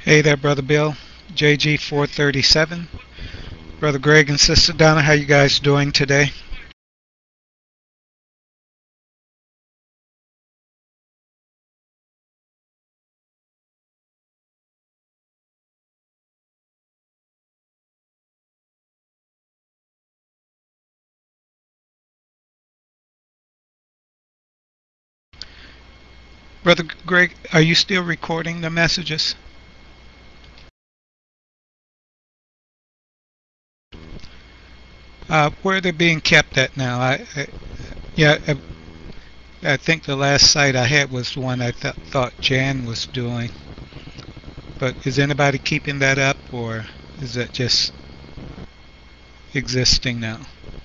Hey there, Brother Bill, JG437. Brother Greg and Sister Donna, how you guys doing today? Brother Greg, are you still recording the messages? Where are they being kept at now? Yeah, I think the last site I had was the one I thought Jan was doing. But is anybody keeping that up, or is that just existing now?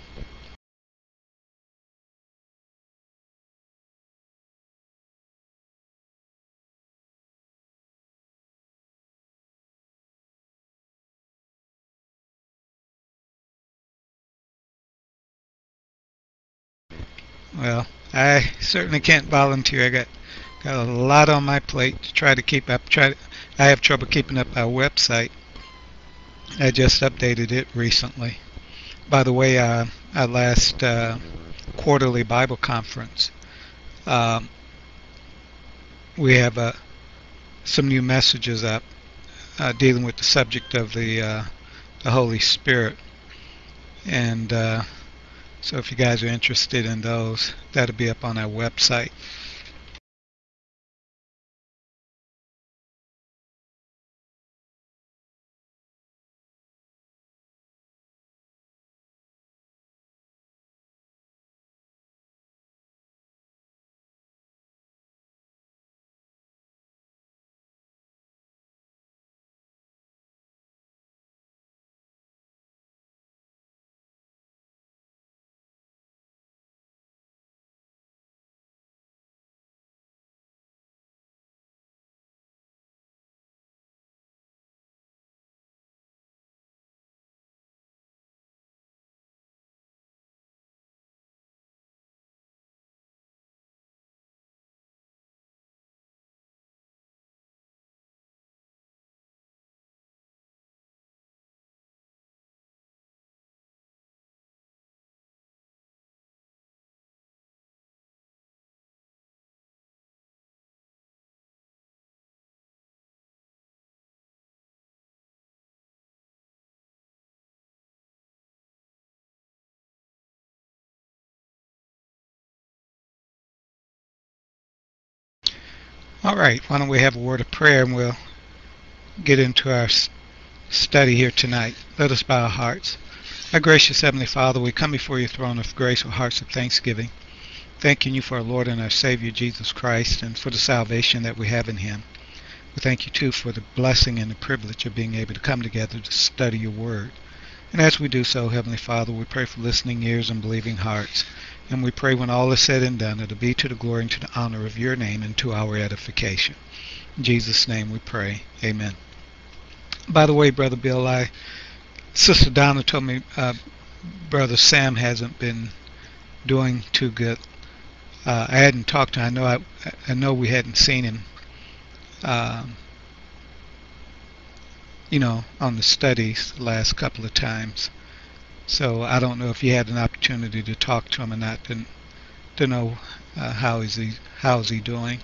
Well, I certainly can't volunteer. I got a lot on my plate to try to keep up. I have trouble keeping up our website. I just updated it recently. By the way, our last quarterly Bible conference, um, we have some new messages up dealing with the subject of the Holy Spirit. And so if you guys are interested in those, that'll be up on our website. All right, why don't we have a word of prayer and we'll get into our study here tonight. Let us bow our hearts. Our gracious Heavenly Father, we come before your throne of grace with hearts of thanksgiving, thanking you for our Lord and our Savior Jesus Christ and for the salvation that we have in him. We thank you too for the blessing and the privilege of being able to come together to study your word. And as we do so, Heavenly Father, we pray for listening ears and believing hearts. And we pray when all is said and done, it'll be to the glory and to the honor of your name and to our edification. In Jesus' name we pray. Amen. By the way, Brother Bill, Sister Donna told me Brother Sam hasn't been doing too good. I hadn't talked to him. I know we hadn't seen him, on the studies the last couple of times. So I don't know if you had an opportunity to talk to him or not. To know how is he doing.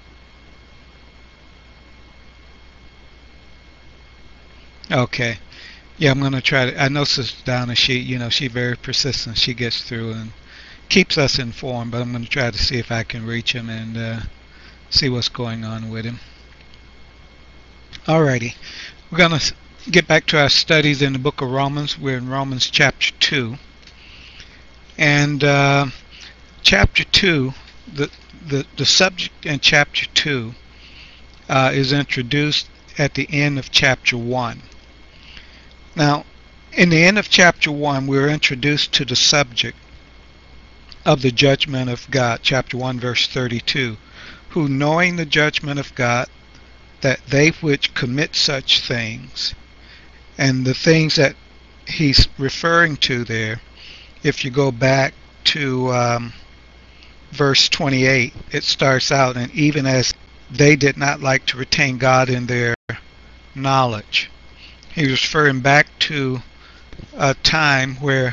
Okay. Yeah, I'm gonna try to. I know Sister Donna. She very persistent. She gets through and keeps us informed. But I'm gonna try to see if I can reach him and see what's going on with him. Alrighty, we're gonna get back to our studies in the book of Romans. We're in Romans chapter 2, and chapter 2, the subject in chapter 2 is introduced at the end of chapter 1. Now, in the end of chapter 1, we're introduced to the subject of the judgment of God, chapter 1, verse 32, who knowing the judgment of God, that they which commit such things, and the things that he's referring to there, if you go back to verse 28, it starts out, and even as they did not like to retain God in their knowledge. He was referring back to a time where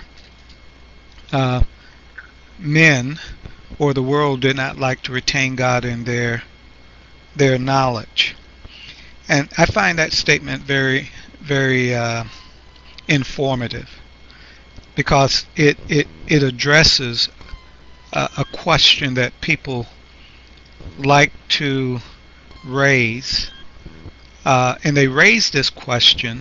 men or the world did not like to retain God in their knowledge. And I find that statement very, very informative, because it addresses a question that people like to raise. And they raise this question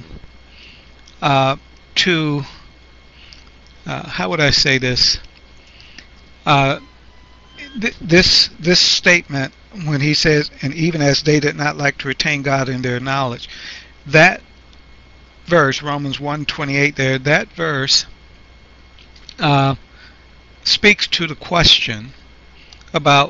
to, how would I say this? This statement, when he says, and even as they did not like to retain God in their knowledge, that verse, Romans 1:28 there, that verse speaks to the question about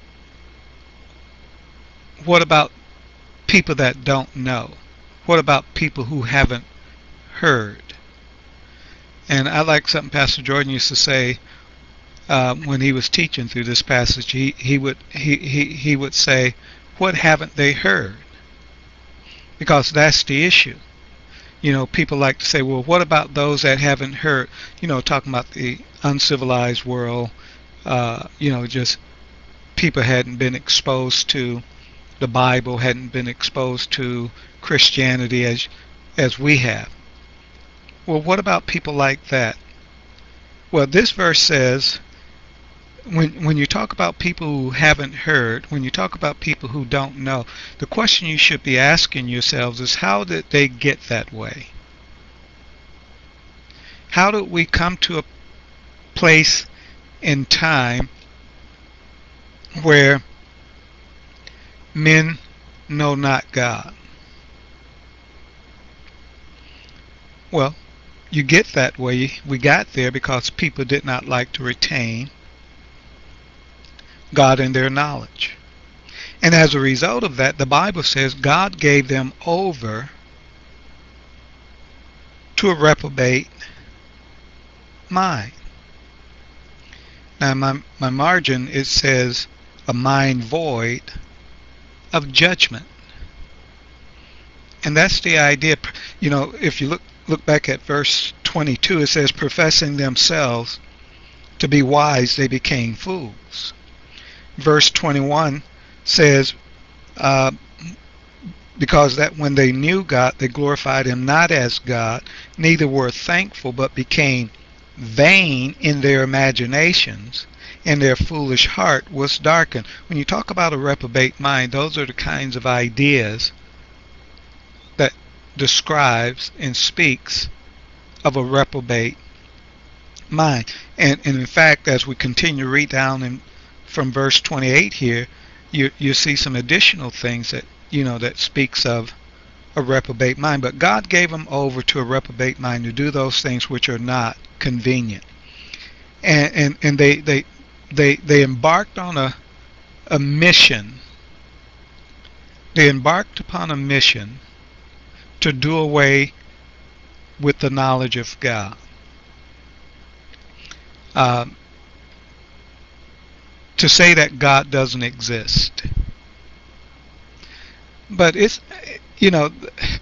what about people that don't know? What about people who haven't heard? And I like something Pastor Jordan used to say when he was teaching through this passage. He would say, "What haven't they heard?" Because that's the issue. You know, people like to say, "Well, what about those that haven't heard?" You know, talking about the uncivilized world. You know, just people hadn't been exposed to the Bible, hadn't been exposed to Christianity as we have. Well, what about people like that? Well, this verse says, when you talk about people who haven't heard, when you talk about people who don't know, the question you should be asking yourselves is, how did they get that way? How did we come to a place in time where men know not God? Well, you get that way. We got there because people did not like to retain God in their knowledge. And as a result of that, the Bible says God gave them over to a reprobate mind. Now, my margin, it says a mind void of judgment. And that's the idea. You know, if you look back at verse 22, it says, professing themselves to be wise, they became fools. Verse 21 says, because that when they knew God, they glorified him not as God, neither were thankful, but became vain in their imaginations, and their foolish heart was darkened. When you talk about a reprobate mind, those are the kinds of ideas that describes and speaks of a reprobate mind. And in fact, as we continue to read down from verse 28 here, you see some additional things that, you know, that speaks of a reprobate mind. But God gave them over to a reprobate mind to do those things which are not convenient. And they embarked on a mission. They embarked upon a mission to do away with the knowledge of God. To say that God doesn't exist. But it's, you know,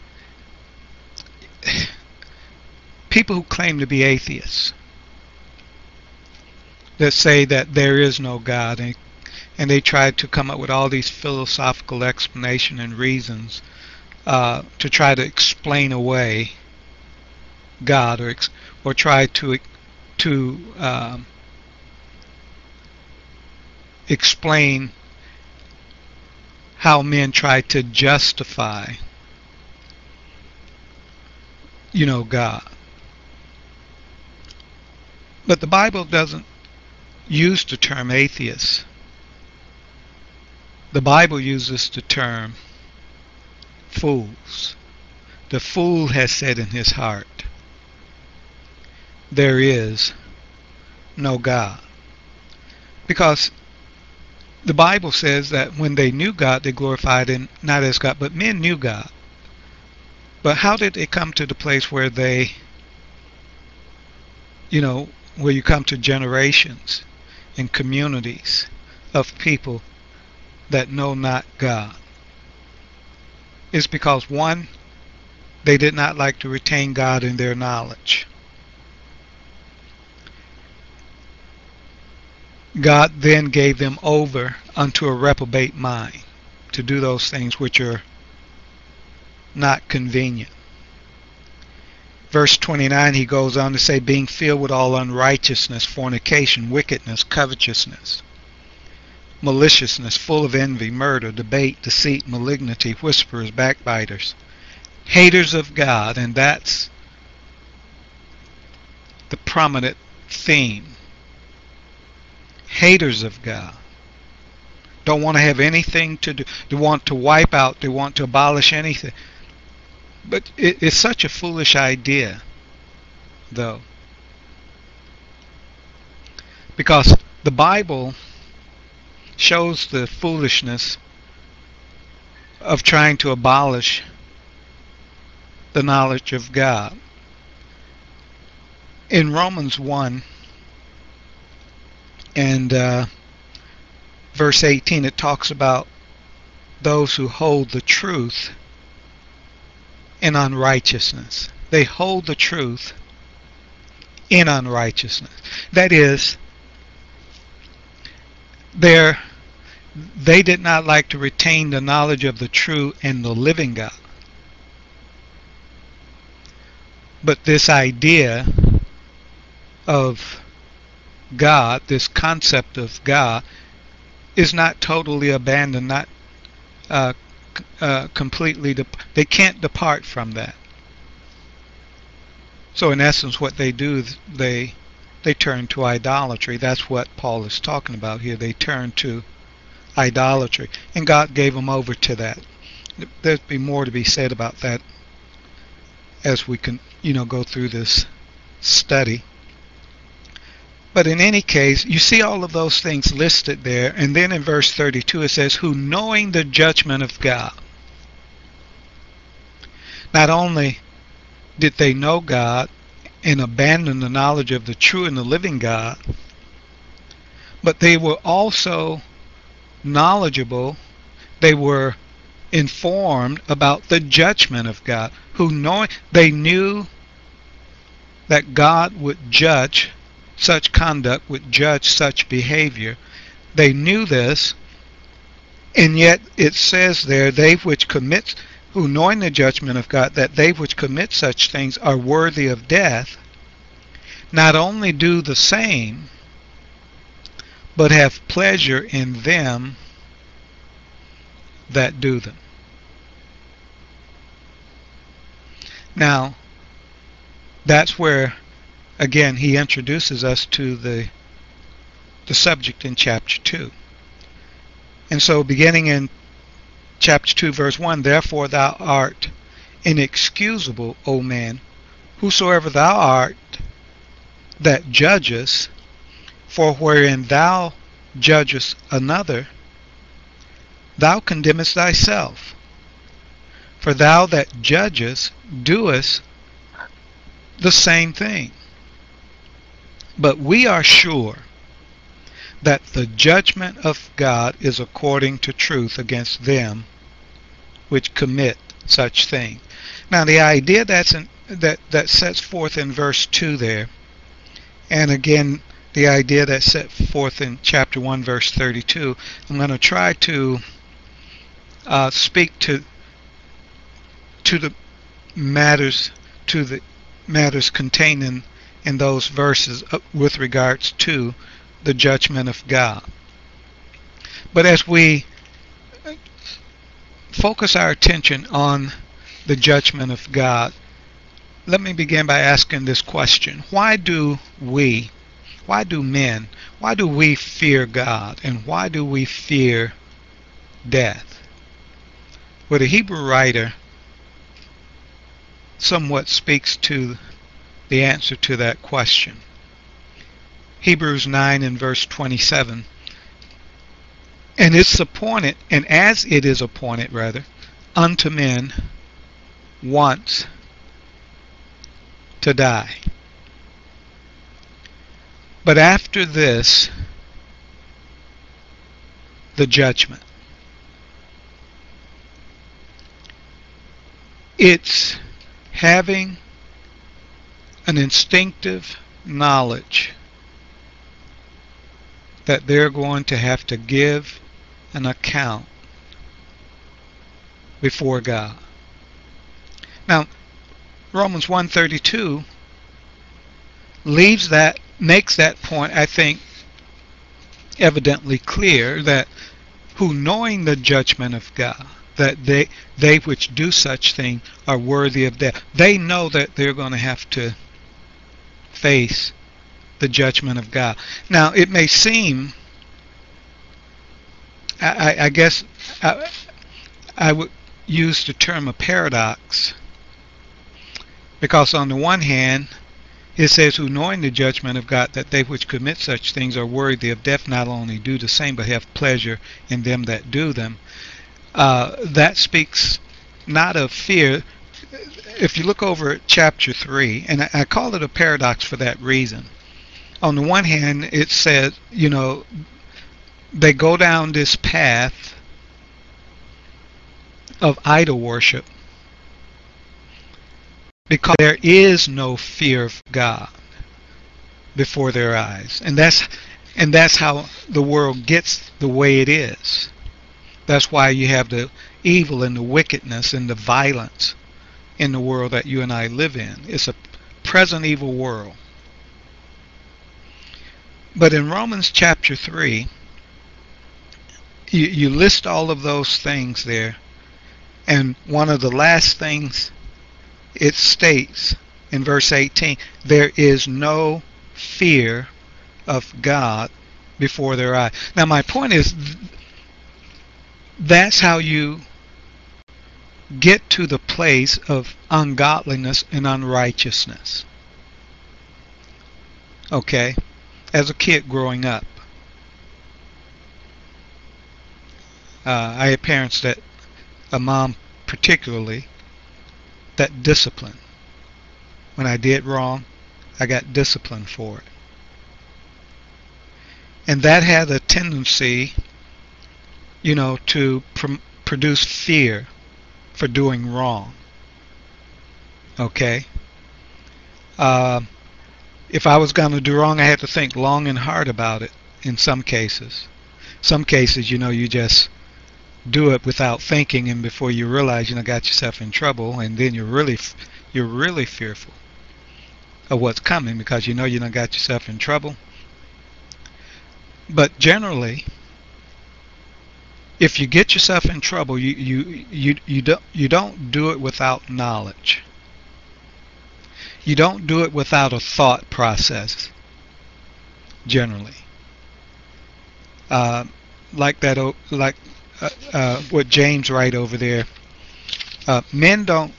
people who claim to be atheists, that say that there is no God, and they try to come up with all these philosophical explanation and reasons to try to explain away God, or try to explain how men try to justify, you know, God. But the Bible doesn't use the term atheist. The Bible uses the term fools. The fool has said in his heart, there is no God. Because the Bible says that when they knew God, they glorified him not as God, but men knew God. But how did they come to the place where they, you know, where you come to generations and communities of people that know not God? It's because, one, They did not like to retain God in their knowledge. God then gave them over unto a reprobate mind to do those things which are not convenient. Verse 29, he goes on to say, being filled with all unrighteousness, fornication, wickedness, covetousness, maliciousness, full of envy, murder, debate, deceit, malignity, whisperers, backbiters, haters of God. And that's the prominent theme. Haters of God. Don't want to have anything to do. They want to wipe out. They want to abolish anything. But it's such a foolish idea, though. Because the Bible shows the foolishness of trying to abolish the knowledge of God. In Romans 1 and verse 18, it talks about those who hold the truth in unrighteousness. They hold the truth in unrighteousness. That is, they did not like to retain the knowledge of the true and the living God. But this idea of God, this concept of God, is not totally abandoned, not completely. They can't depart from that. So in essence, what they do, they turn to idolatry. That's what Paul is talking about here. They turn to idolatry, and God gave them over to that. There'd be more to be said about that as we can, go through this study. But in any case, you see all of those things listed there, and then in verse 32 it says, who knowing the judgment of God. Not only did they know God and abandon the knowledge of the true and the living God, but they were also knowledgeable. They were informed about the judgment of God. They knew that God would judge such conduct, would judge such behavior. They knew this, and yet it says there, they which commit, who knowing the judgment of God, that they which commit such things are worthy of death, not only do the same, but have pleasure in them that do them. Now, that's where, again, he introduces us to the subject in chapter 2. And so beginning in chapter 2, verse 1, therefore thou art inexcusable, O man, whosoever thou art that judgest, for wherein thou judgest another, thou condemnest thyself. For thou that judgest doest the same thing. But we are sure that the judgment of God is according to truth against them which commit such thing. Now the idea that sets forth in verse 2 there, and again the idea that's set forth in chapter 1 verse 32, I'm going to try to speak to the matters contained in those verses with regards to the judgment of God. But as we focus our attention on the judgment of God, let me begin by asking this question. Why do men, why do we fear God, and why do we fear death? Well, the Hebrew writer somewhat speaks to the answer to that question. Hebrews 9 and verse 27. And it's appointed, and as it is appointed, rather, unto men once to die. But after this, the judgment. It's having an instinctive knowledge that they're going to have to give an account before God. Now, Romans 1:32 makes that point, I think, evidently clear, that who, knowing the judgment of God, that they which do such thing are worthy of death. They know that they're going to have to face the judgment of God. Now, it may seem, I guess I would use the term a paradox, because on the one hand, it says, who, knowing the judgment of God, that they which commit such things are worthy of death, not only do the same, but have pleasure in them that do them. That speaks not of fear. If you look over at chapter 3, and I call it a paradox for that reason. On the one hand, it says, they go down this path of idol worship because there is no fear of God before their eyes. And that's how the world gets the way it is. That's why you have the evil and the wickedness and the violence in the world that you and I live in. It's a present evil world. But in Romans chapter 3, you list all of those things there, and one of the last things it states in verse 18, there is no fear of God before their eyes. Now my point is, that's how you get to the place of ungodliness and unrighteousness. Okay? As a kid growing up, I had parents that, a mom particularly, that disciplined. When I did wrong, I got disciplined for it. And that had a tendency, to produce fear for doing wrong. Okay? If I was going to do wrong, I had to think long and hard about it in some cases. Some cases, you just do it without thinking, and before you realize, got yourself in trouble, and then you're really fearful of what's coming because you done got yourself in trouble. But generally, if you get yourself in trouble, you don't do it without knowledge. You don't do it without a thought process. Generally, what James write over there. Men don't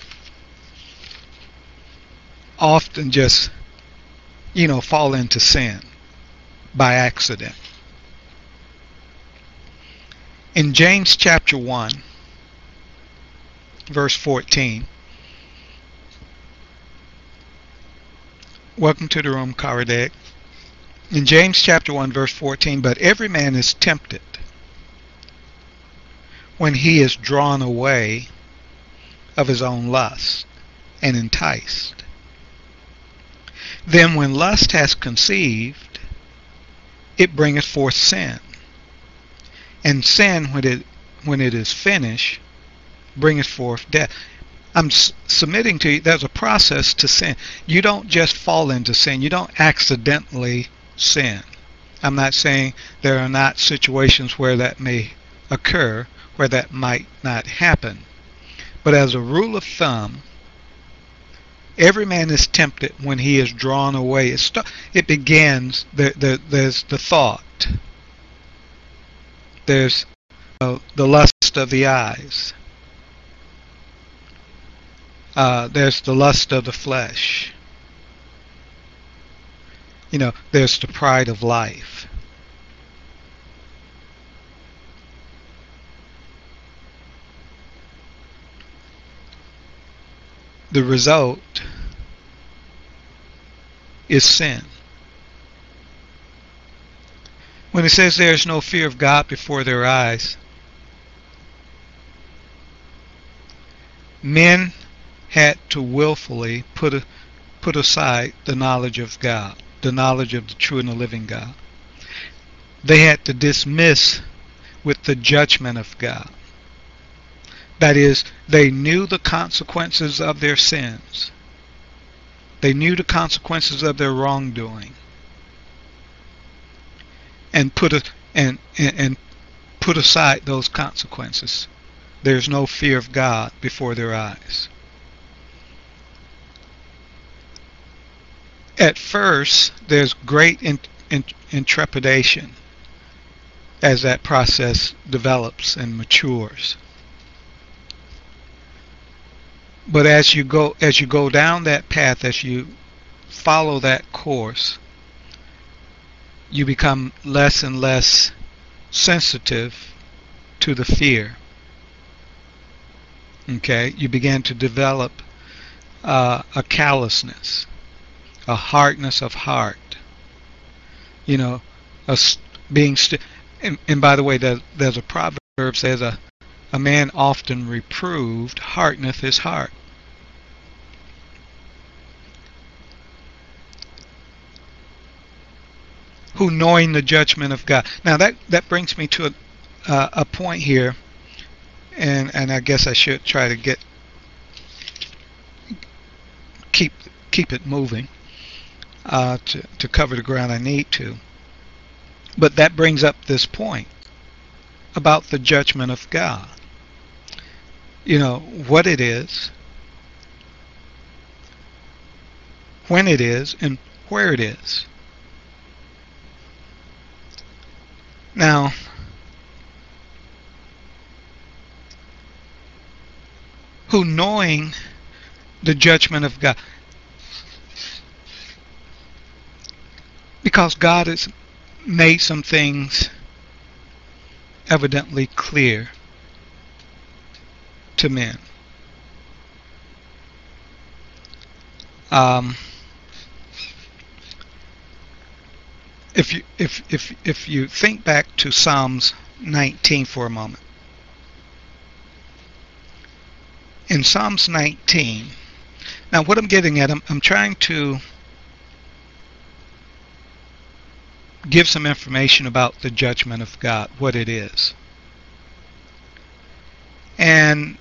often just, fall into sin by accident. In James chapter 1, verse 14, welcome to the room, Karadeg. In James chapter 1, verse 14, but every man is tempted when he is drawn away of his own lust and enticed. Then when lust has conceived, it bringeth forth sin. And sin, when it is finished, bringeth forth death. I'm submitting to you, there's a process to sin. You don't just fall into sin. You don't accidentally sin. I'm not saying there are not situations where that may occur, where that might not happen. But as a rule of thumb, every man is tempted when he is drawn away. It begins, there's the thought. There's the lust of the eyes. There's the lust of the flesh. There's the pride of life. The result is sin. When it says there is no fear of God before their eyes, men had to willfully put aside the knowledge of God, the knowledge of the true and the living God. They had to dismiss with the judgment of God. That is, they knew the consequences of their sins. They knew the consequences of their wrongdoing, and put aside those consequences. There's no fear of God before their eyes. At first, there's great intrepidation as that process develops and matures. But as you go down that path, as you follow that course, you become less and less sensitive to the fear. Okay, you begin to develop a callousness, a hardness of heart. You know, and by the way, there's a proverb that says a man often reproved hardeneth his heart. Who, knowing the judgment of God. Now that brings me to a point here, and I guess I should try to keep it moving to cover the ground I need to. But that brings up this point about the judgment of God. You know, what it is, when it is, and where it is. Now, who, knowing the judgment of God, because God has made some things evidently clear to men. If you think back to Psalms 19 for a moment. In Psalms 19, now what I'm getting at, I'm trying to give some information about the judgment of God, what it is. And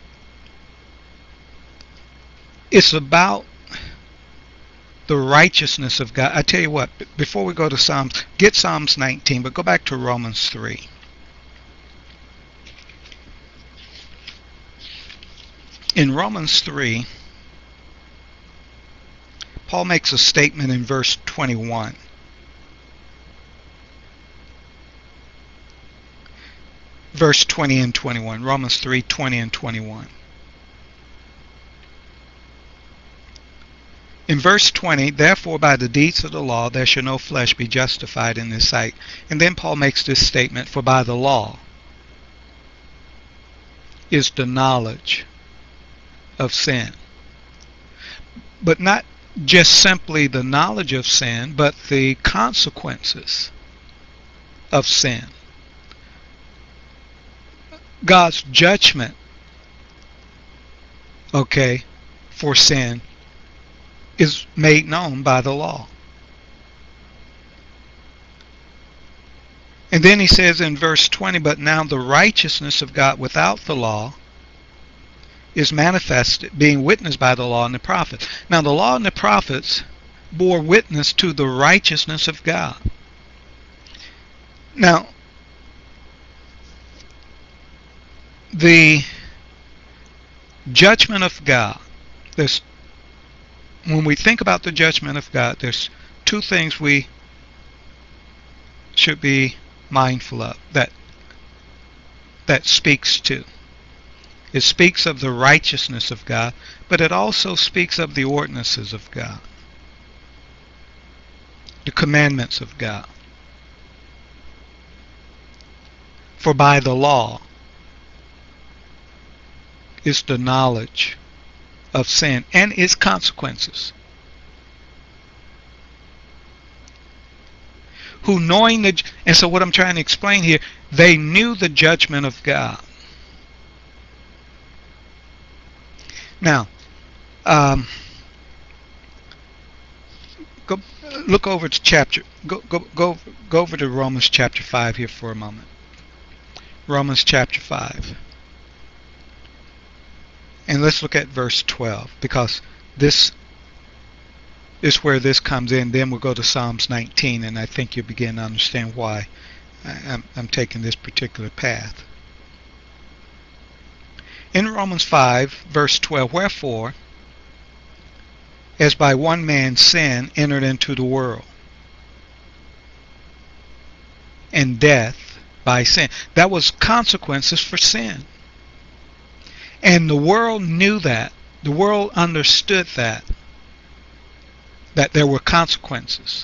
it's about the righteousness of God. I tell you what, before we go to Psalms, get Psalms 19, but go back to Romans 3. In Romans 3, Paul makes a statement in verse 21. Verse 20 and 21. Romans 3, 20 and 21. In verse 20, therefore by the deeds of the law there shall no flesh be justified in his sight. And then Paul makes this statement, for by the law is the knowledge of sin. But not just simply the knowledge of sin, but the consequences of sin. God's judgment, okay, for sin is made known by the law. And then he says in verse 20, but now the righteousness of God without the law is manifested, being witnessed by the law and the prophets. Now the law and the prophets bore witness to the righteousness of God. Now, the judgment of God, when we think about the judgment of God, there's two things we should be mindful of that speaks to. It speaks of the righteousness of God, but it also speaks of the ordinances of God, the commandments of God. For by the law is the knowledge of sin and its consequences. Who, knowing and so what I'm trying to explain here, they knew the judgment of God. Now, Um, go look over to chapter. Go over to Romans chapter 5 here for a moment. Romans chapter 5, and let's look at verse 12, because this is where this comes in. Then we'll go to Psalms 19, and I think you'll begin to understand why I'm taking this particular path. In Romans 5, verse 12, wherefore, as by one man sin entered into the world, and death by sin. That was consequences for sin. And the world knew that. The world understood that there were consequences.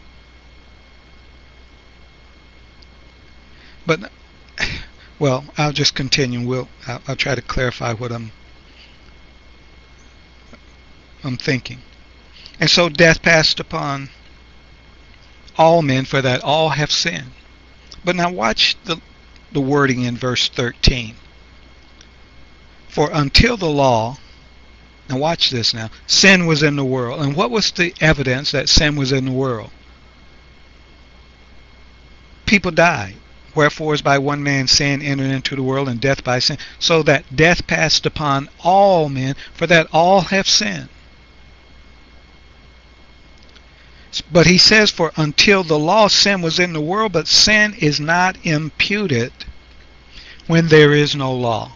But, well, I'll just continue. I'll try to clarify what I'm thinking. And so death passed upon all men, for that all have sinned. But now watch the wording in verse 13. For until the law, now watch this now, sin was in the world. And what was the evidence that sin was in the world? People died. Wherefore is by one man sin entered into the world, and death by sin. So that death passed upon all men, for that all have sinned. But he says, for until the law, sin was in the world, but sin is not imputed when there is no law.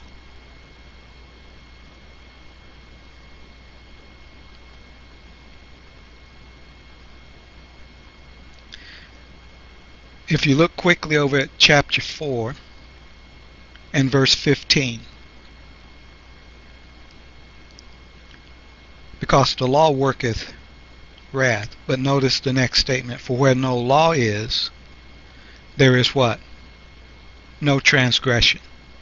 If you look quickly over at chapter 4 and verse 15. Because the law worketh wrath. But notice the next statement. For where no law is, there is what? No transgression.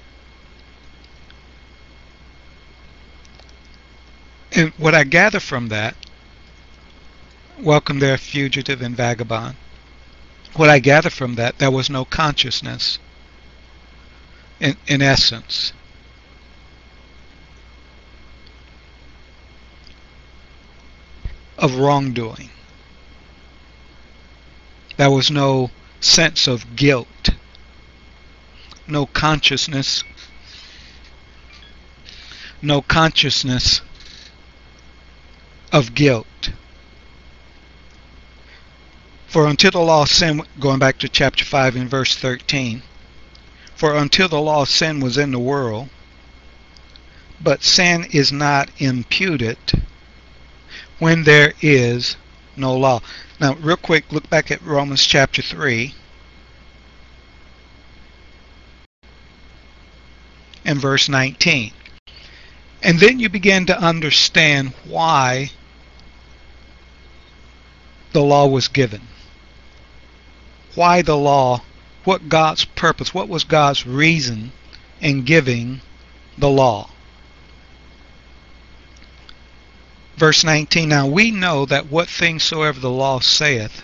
And what I gather from that, welcome there, fugitive and vagabond. What I gather from that, there was no consciousness in essence. Of wrongdoing. There was no sense of guilt, no consciousness of guilt. For until the law, sin, going back to chapter 5 and verse 13, for until the law, sin was in the world, but sin is not imputed when there is no law. Now, real quick, look back at Romans chapter 3 and verse 19. And then you begin to understand why the law was given. Why the law, what God's purpose, what was God's reason in giving the law. Verse 19, now we know that what things soever the law saith,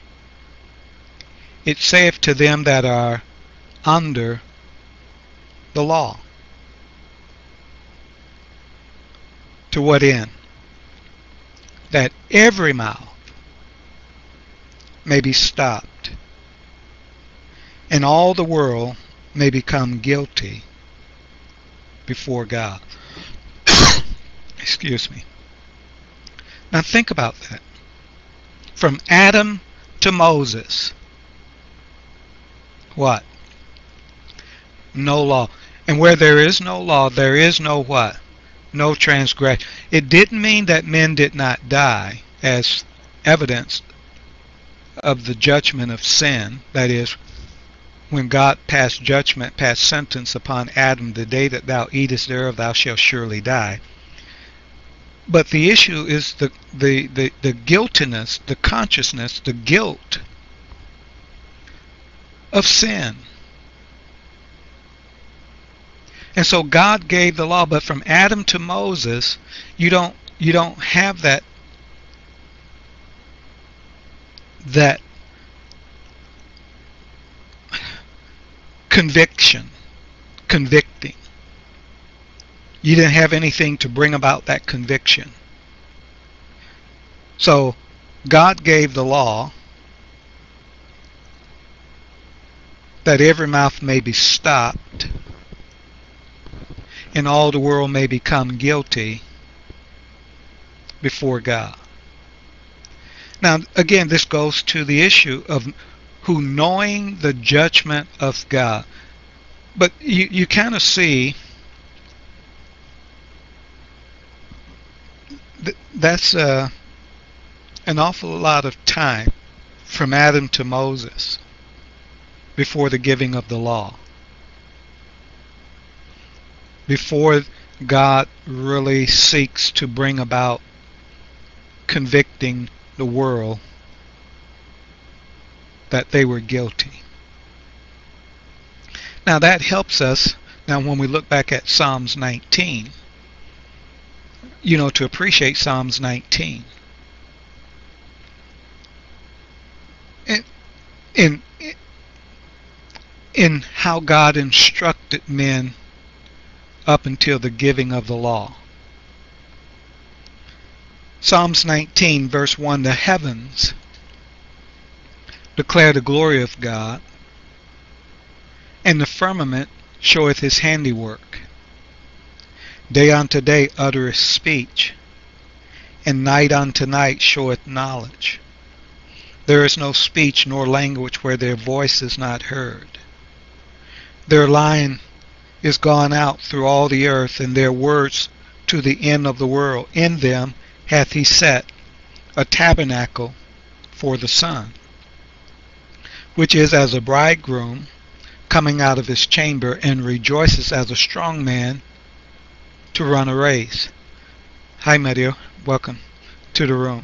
it saith to them that are under the law. To what end? That every mouth may be stopped, and all the world may become guilty before God. Excuse me. Now think about that. From Adam to Moses. What? No law. And where there is no law, there is no what? No transgression. It didn't mean that men did not die as evidence of the judgment of sin. That is, when God passed judgment, passed sentence upon Adam, the day that thou eatest thereof, thou shalt surely die. But the issue is the guiltiness, the consciousness, the guilt of sin. And so God gave the law, but from Adam to Moses, you don't have that conviction, convicting. You didn't have anything to bring about that conviction. So God gave the law that every mouth may be stopped and all the world may become guilty before God. Now, again, this goes to the issue of who knowing the judgment of God. But you kind of see that's an awful lot of time from Adam to Moses before the giving of the law, before God really seeks to bring about convicting the world that they were guilty. Now that helps us now when we look back at Psalms 19, to appreciate Psalms 19. In how God instructed men up until the giving of the law. Psalms 19 verse 1, the heavens declare the glory of God, and the firmament showeth his handiwork. Day unto day uttereth speech, and night unto night showeth knowledge. There is no speech nor language where their voice is not heard. Their line is gone out through all the earth, and their words to the end of the world. In them hath he set a tabernacle for the sun, which is as a bridegroom coming out of his chamber, and rejoices as a strong man to run a race. Hi, Mario. Welcome to the room.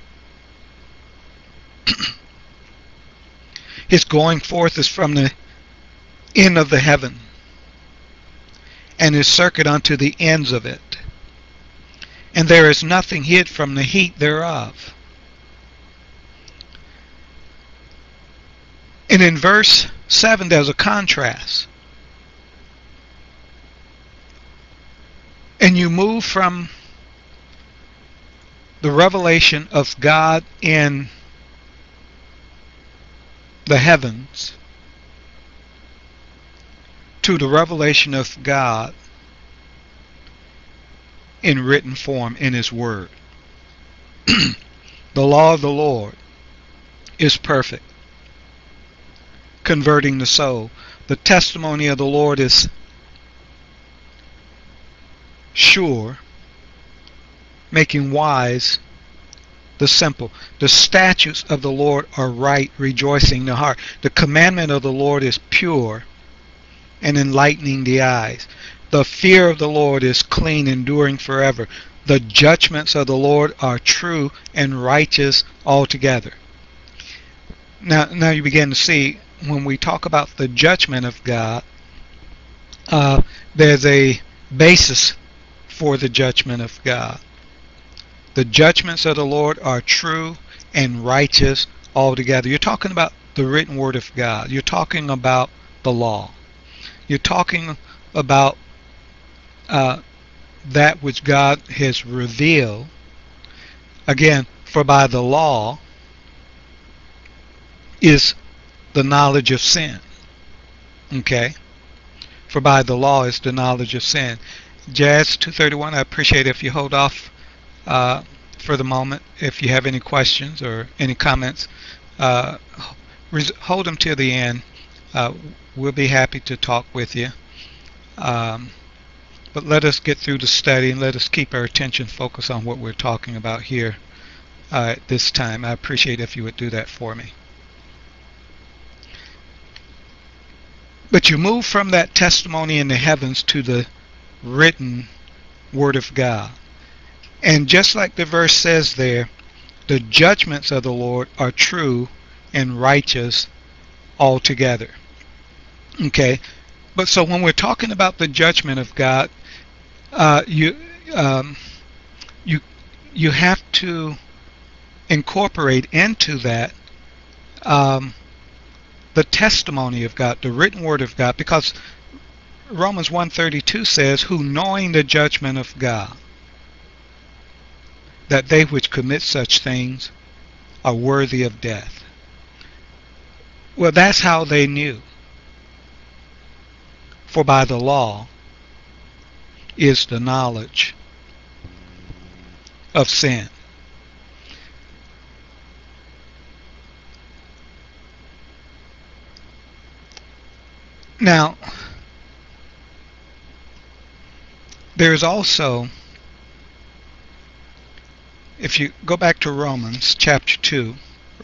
His going forth is from the end of the heaven, and his circuit unto the ends of it. And there is nothing hid from the heat thereof. And in verse 7 there's a contrast. And you move from the revelation of God in the heavens to the revelation of God in written form in his word. The law of the Lord is perfect, converting the soul. The testimony of the Lord is sure, making wise the simple. The statutes of the Lord are right, rejoicing the heart. The commandment of the Lord is pure and enlightening the eyes. The fear of the Lord is clean, enduring forever. The judgments of the Lord are true and righteous altogether. Now you begin to see when we talk about the judgment of God, there's a basis for the judgment of God. The judgments of the Lord are true and righteous altogether. You're talking about the written word of God. You're talking about the law. You're talking about that which God has revealed. Again, for by the law is the knowledge of sin. Okay? For by the law is the knowledge of sin. Jazz 231, I appreciate it if you hold off for the moment. If you have any questions or any comments, hold them till the end. We'll be happy to talk with you. But let us get through the study and let us keep our attention focused on what we're talking about here at this time. I appreciate if you would do that for me. But you move from that testimony in the heavens to the written word of God. And just like the verse says there, the judgments of the Lord are true and righteous altogether. Okay? But so when we're talking about the judgment of God, you have to incorporate into that the testimony of God, the written word of God, because Romans 1:32 says, who knowing the judgment of God. that they which commit such things are worthy of death. Well, that's how they knew. For by the law is the knowledge of sin. Now, there's also, if you go back to Romans chapter 2,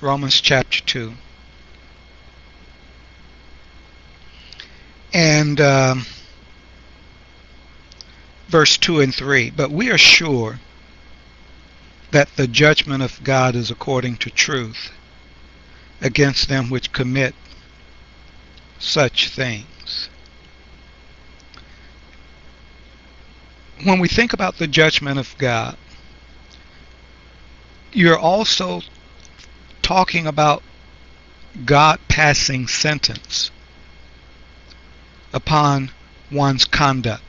and verse 2 and 3, but we are sure that the judgment of God is according to truth against them which commit such things. When we think about the judgment of God, you're also talking about God passing sentence upon one's conduct.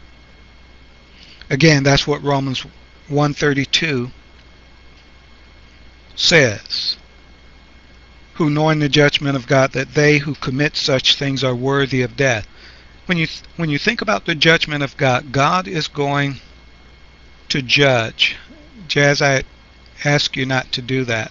Again, that's what Romans 1:32 says. Who knowing the judgment of God, that they who commit such things are worthy of death. When you think about the judgment of God, God is going to judge. Jazz, I ask you not to do that.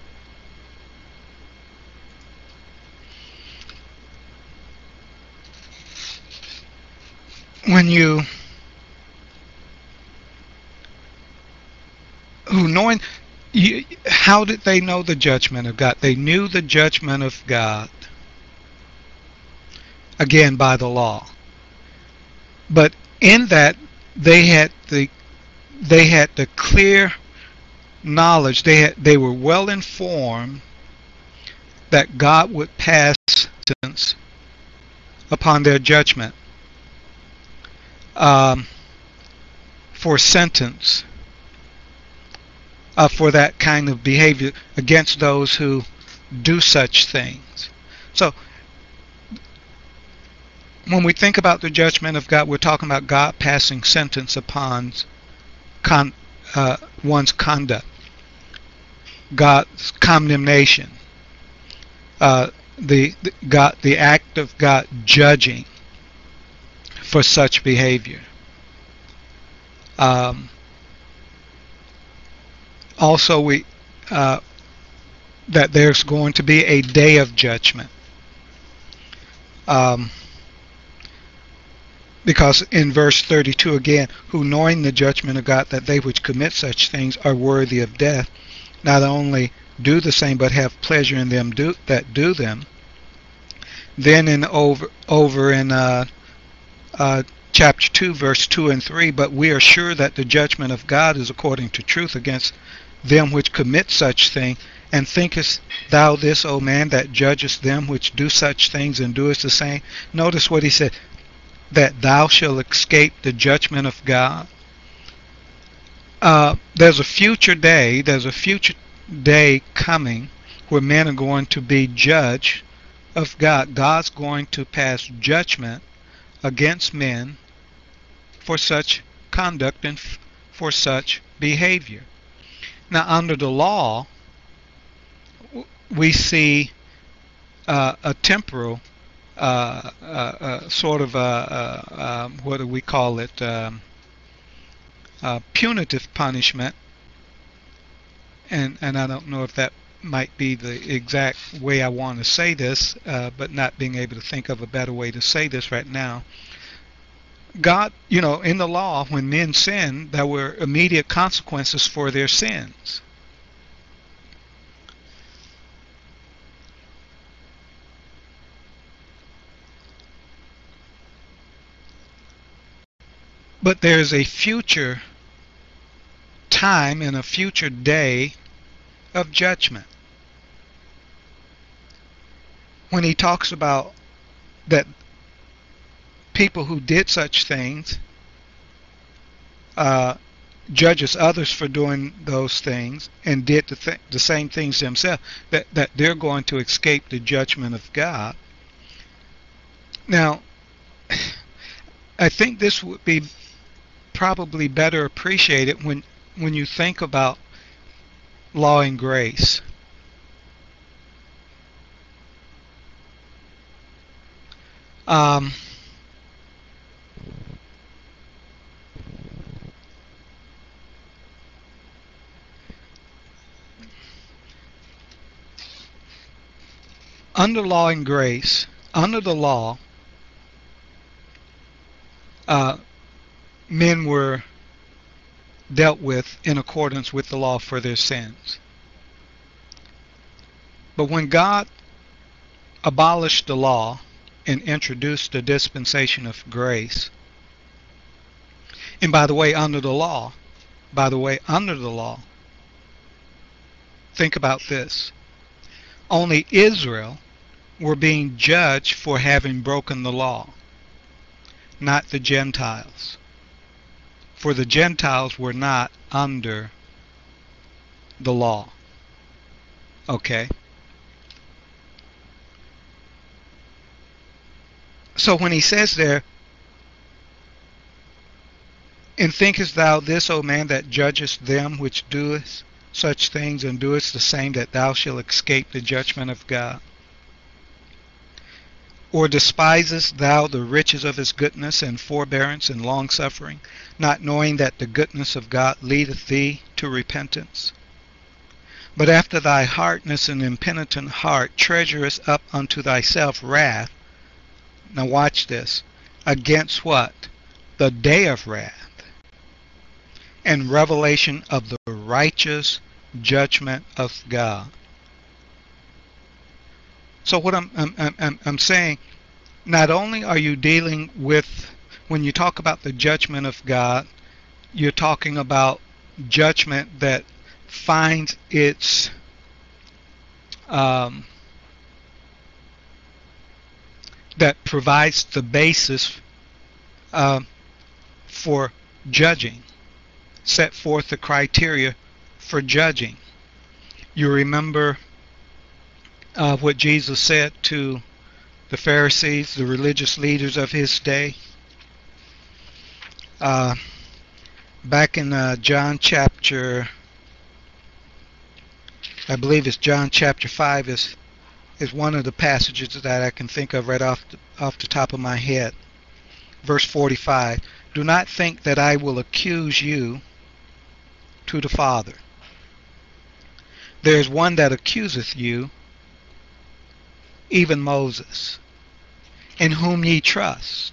How did they know the judgment of God? They knew the judgment of God, again, by the law. But in that, they had the clear knowledge. They were well informed that God would pass sentence upon their judgment for sentence. For that kind of behavior against those who do such things. So, when we think about the judgment of God, we're talking about God passing sentence upon one's conduct, God's condemnation, the act of God judging for such behavior. Also, that there's going to be a day of judgment, because in verse 32 again, who knowing the judgment of God, that they which commit such things are worthy of death, not only do the same, but have pleasure in them that do them. Then over in chapter 2, verse 2 and 3, but we are sure that the judgment of God is according to truth against them which commit such thing. And thinkest thou this, O man, that judgest them which do such things and doest the same? Notice what he said, that thou shalt escape the judgment of God. There's a future day coming where men are going to be judged of God. God's going to pass judgment against men for such conduct and for such behavior. Now, under the law, we see a temporal sort of what do we call it? Punitive punishment, and I don't know if that might be the exact way I want to say this, but not being able to think of a better way to say this right now. God, in the law, when men sinned, there were immediate consequences for their sins. But there's a future time and a future day of judgment. When he talks about that people who did such things judges others for doing those things and did the same things themselves, that they're going to escape the judgment of God. Now, I think this would be probably better appreciated when when you think about law and grace, um, under law and grace, under the law, uh, men were dealt with in accordance with the law for their sins. But when God abolished the law and introduced the dispensation of grace, and by the way, under the law, think about this. Only Israel were being judged for having broken the law, not the Gentiles. For the Gentiles were not under the law. Okay? So when he says there, and thinkest thou this, O man, that judgest them which doest such things, and doest the same, that thou shalt escape the judgment of God? Or despisest thou the riches of his goodness and forbearance and longsuffering, not knowing that the goodness of God leadeth thee to repentance? But after thy hardness and impenitent heart treasurest up unto thyself wrath. Now watch this. Against what? The day of wrath and revelation of the righteous judgment of God. So what I'm saying, not only are you dealing with, when you talk about the judgment of God, you're talking about judgment that finds its that provides the basis for judging, set forth the criteria for judging. You remember what Jesus said to the Pharisees, the religious leaders of his day? Back in John chapter, I believe it's John chapter 5 is one of the passages that I can think of right off the top of my head. Verse 45, do not think that I will accuse you to the Father. There is one that accuseth you, even Moses, in whom ye trust.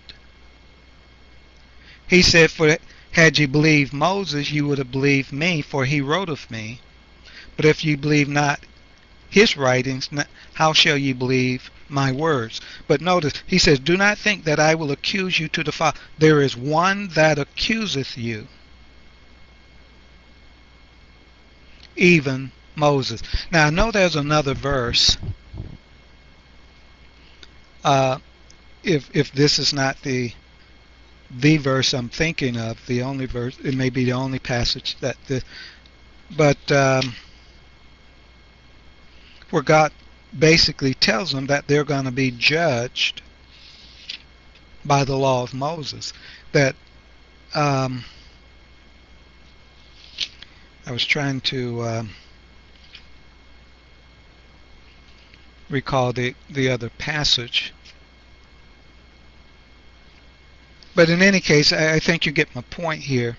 He said, for had ye believed Moses, you would have believed me, for he wrote of me. But if ye believe not his writings, how shall ye believe my words? But notice, he says, do not think that I will accuse you to the Father. There is one that accuseth you, even Moses. Now I know there's another verse. If this is not the verse I'm thinking of, the only verse, it may be the only passage that where God basically tells them that they're going to be judged by the law of Moses. That I was trying to recall the other passage. But in any case, I think you get my point here.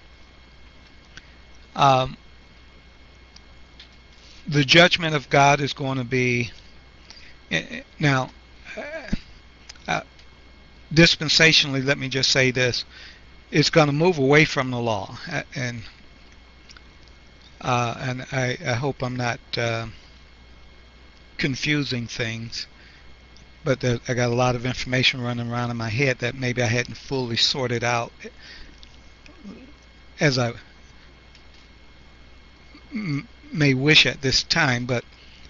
The judgment of God is going to be, now, dispensationally, let me just say this, it's going to move away from the law. And I hope I'm not confusing things. But I got a lot of information running around in my head that maybe I hadn't fully sorted out as I may wish at this time. But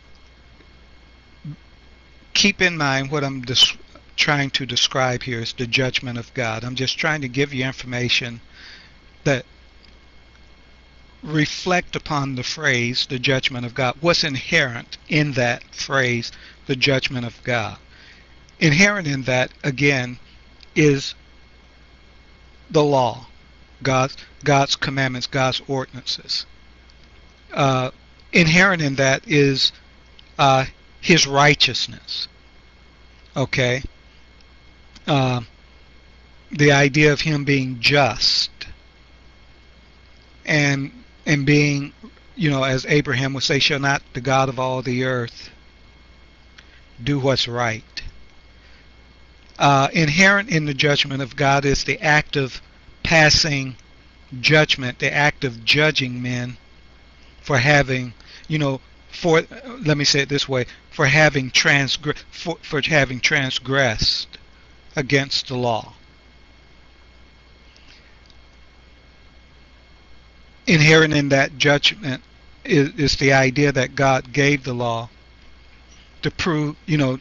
keep in mind what I'm trying to describe here is the judgment of God. I'm just trying to give you information that reflect upon the phrase, the judgment of God. What's inherent in that phrase, the judgment of God? Inherent in that, again, is the law, God's commandments, God's ordinances. Inherent in that is his righteousness. Okay? The idea of him being just and being, as Abraham would say, shall not the God of all the earth do what's right. Inherent in the judgment of God is the act of passing judgment, the act of judging men for having, let me say it this way, for having transgressed against the law. Inherent in that judgment is the idea that God gave the law to prove,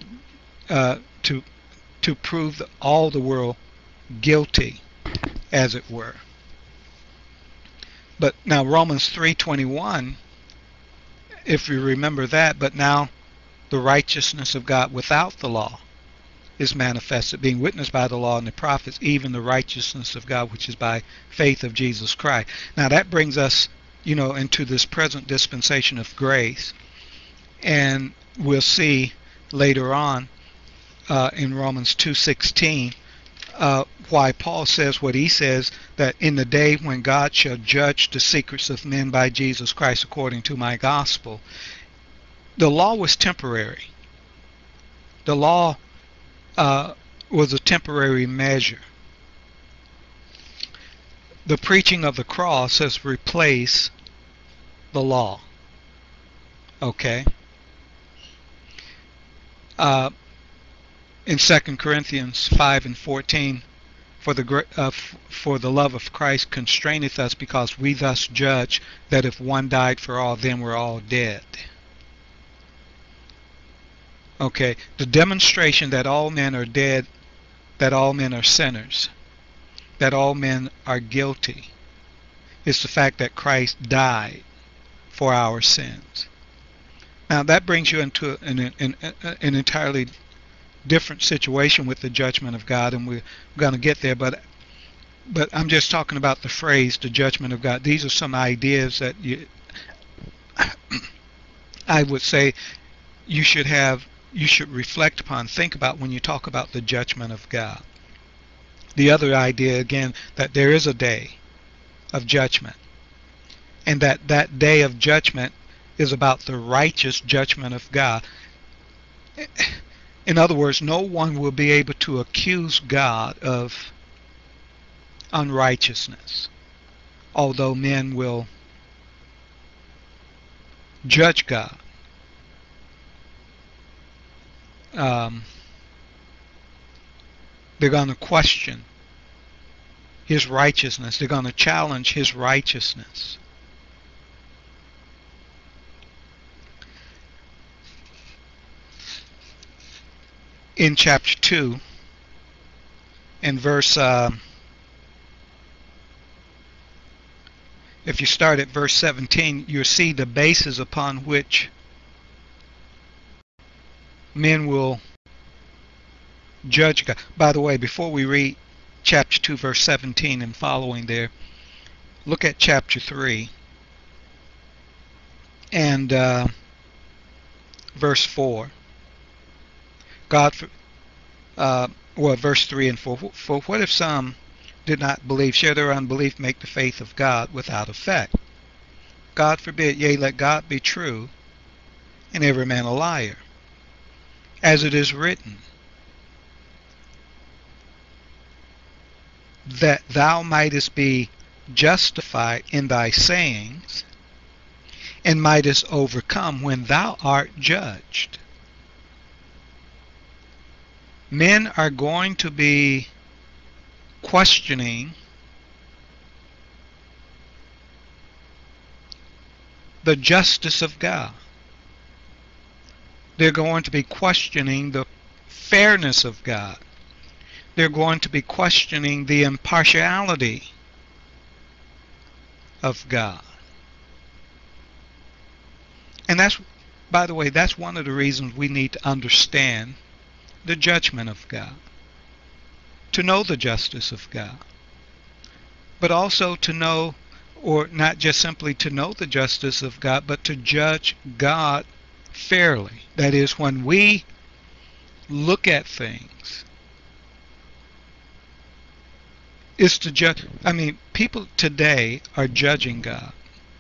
to prove all the world guilty, as it were. But now Romans 3:21, if you remember that, but now the righteousness of God without the law is manifested, being witnessed by the law and the prophets, even the righteousness of God which is by faith of Jesus Christ. Now that brings us, into this present dispensation of grace, and we'll see later on in Romans 2:16 why Paul says what he says, that in the day when God shall judge the secrets of men by Jesus Christ according to my gospel. The law was temporary. The law was a temporary measure. The preaching of the cross has replaced the law. Okay? In 2 Corinthians 5:14, for the love of Christ constraineth us, because we thus judge that if one died for all, then we're all dead. Okay, the demonstration that all men are dead, that all men are sinners, that all men are guilty, is the fact that Christ died for our sins. Now that brings you into an entirely different situation with the judgment of God, and we're going to get there, but I'm just talking about the phrase, the judgment of God. These are some ideas that I would say you should reflect upon, think about when you talk about the judgment of God. The other idea, again, that there is a day of judgment, and that day of judgment is about the righteous judgment of God. In other words, no one will be able to accuse God of unrighteousness, although men will judge God. They're going to question his righteousness. They're going to challenge his righteousness. In chapter 2, in verse, if you start at verse 17, you'll see the basis upon which men will judge God. By the way, before we read chapter 2, verse 17 and following there, look at chapter 3 and verse 4. Verse 3 and 4. For what if some did not believe? Shall their unbelief make the faith of God without effect? God forbid, yea, let God be true, and every man a liar. As it is written, that thou mightest be justified in thy sayings, and mightest overcome when thou art judged. Men are going to be questioning the justice of God. They're going to be questioning the fairness of God. They're going to be questioning the impartiality of God. And that's, by the way, that's one of the reasons we need to understand the judgment of God, to know the justice of God. but also to know, or not just simply to know the justice of God, but to judge God fairly. That is, when we look at things, is to judge. I mean, people today are judging God.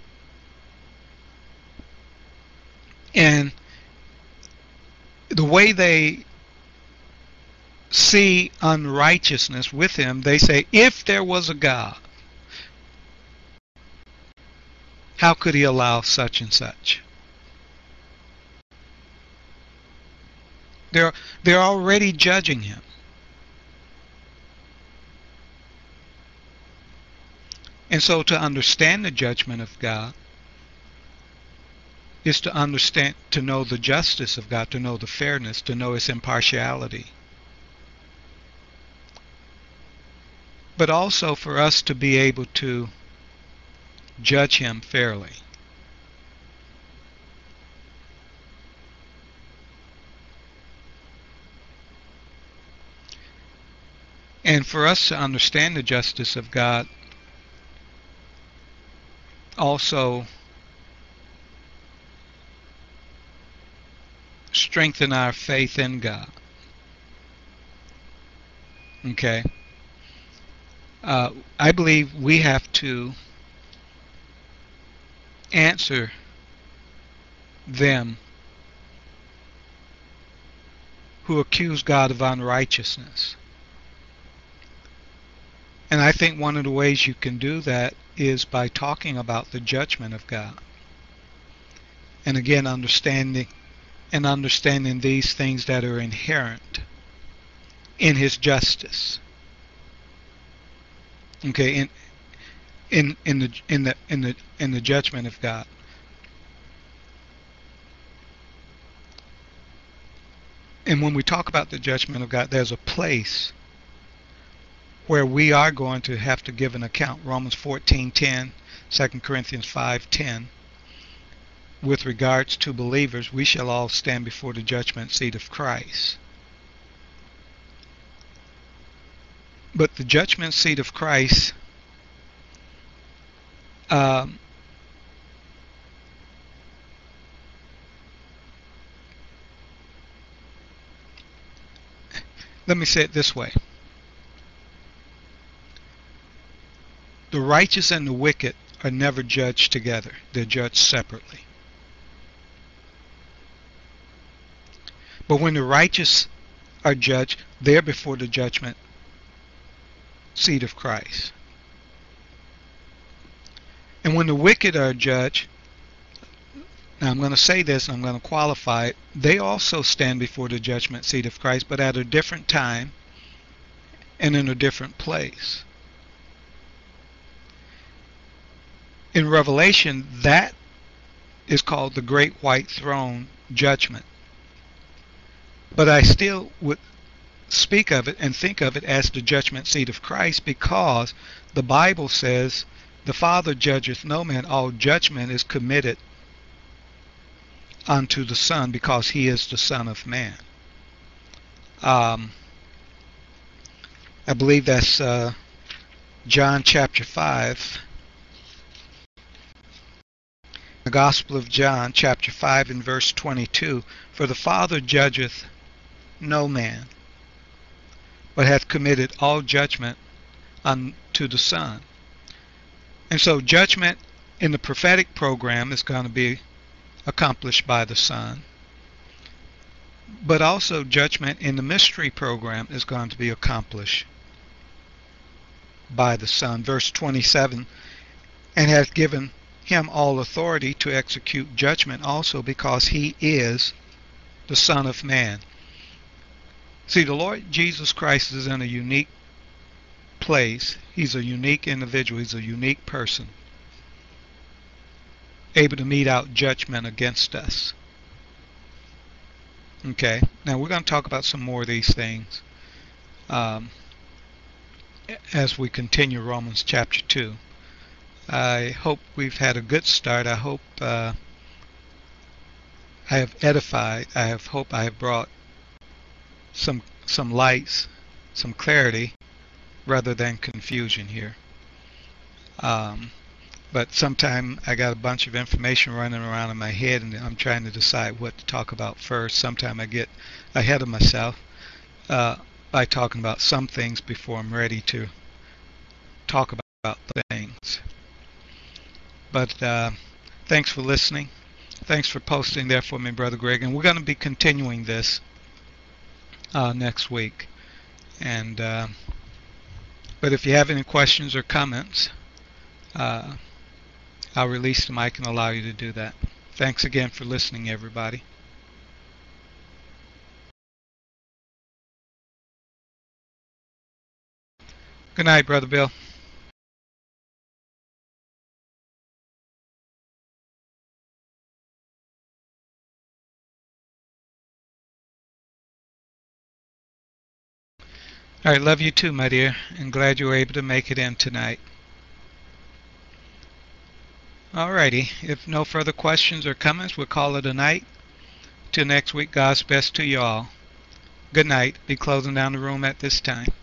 And the way they see unrighteousness with him, they say, if there was a God, how could he allow such and such? They're already judging him. And so to understand the judgment of God is to understand, to know the justice of God, to know the fairness, to know his impartiality. But also for us to be able to judge him fairly. And for us to understand the justice of God, also strengthen our faith in God. Okay? I believe we have to answer them who accuse God of unrighteousness. And I think one of the ways you can do that is by talking about the judgment of God. And again, understanding these things that are inherent in his justice. Okay, in the judgment of God. And when we talk about the judgment of God, there's a place where we are going to have to give an account. Romans 14:10, 2 Corinthians 5:10. With regards to believers, we shall all stand before the judgment seat of Christ. But the judgment seat of Christ let me say it this way. The righteous and the wicked are never judged together. They're judged separately. But when the righteous are judged, they're before the judgment seat of Christ. And when the wicked are judged, now I'm going to say this, I'm going to qualify it, they also stand before the judgment seat of Christ, but at a different time and in a different place. In Revelation, that is called the Great White Throne Judgment. But I still would speak of it and think of it as the judgment seat of Christ, because the Bible says, the Father judgeth no man, all judgment is committed unto the Son, because he is the Son of Man. I believe that's John chapter 5. The Gospel of John chapter 5 and verse 22. For the Father judgeth no man, but hath committed all judgment unto the Son. And so judgment in the prophetic program is going to be accomplished by the Son. But also judgment in the mystery program is going to be accomplished by the Son. Verse 27, and hath given him all authority to execute judgment also, because he is the Son of Man. See, the Lord Jesus Christ is in a unique place. He's a unique individual. He's a unique person, able to mete out judgment against us. Okay, now we're going to talk about some more of these things as we continue Romans chapter 2. I hope we've had a good start. I hope I have edified. I hope I have brought some lights, some clarity, rather than confusion here. But sometimes I got a bunch of information running around in my head and I'm trying to decide what to talk about first. Sometimes I get ahead of myself uh, by talking about some things before I'm ready to talk about things. But thanks for listening. Thanks for posting there for me, Brother Greg. And we're going to be continuing this next week. And but if you have any questions or comments, uh, I'll release the mic and allow you to do that. Thanks again for listening, everybody. Good night, Brother Bill. All right, love you too, my dear, and glad you were able to make it in tonight. Alrighty, if no further questions or comments, we'll call it a night. Till next week, God's best to you all. Good night. Be closing down the room at this time.